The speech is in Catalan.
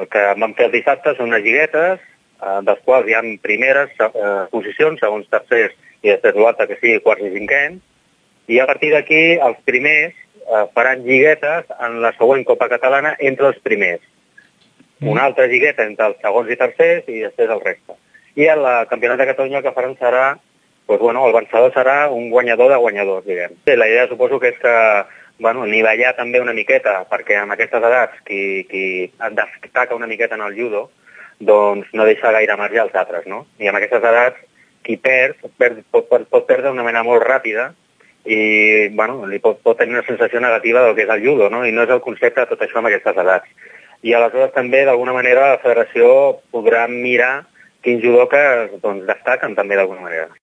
el que vam fer el dissabte són unes lliguetes, dels quals hi ha primeres posicions, segons tercers, i després l'altre que sigui quarts i cinquens, i a partir d'aquí els primers faran lliguetes en la següent Copa Catalana entre els primers. Una altra lligueta entre els segons i tercers i després el reste. I el Campionat de Catalunya el que faran serà, el vencedor serà un guanyador de guanyadors, diguem. La idea suposo que és que nivellar també una miqueta, perquè en aquestes edats qui destaca una miqueta en el judo, doncs no deixa gaire marge als altres, no? I en aquestes edats qui pot perdre d'una manera molt ràpida i li pot tenir una sensació negativa del que és el judo, no? I no és el concepte de tot això en aquestes edats. I aleshores també, d'alguna manera, la federació podrà mirar quins judoques destaquen també d'alguna manera.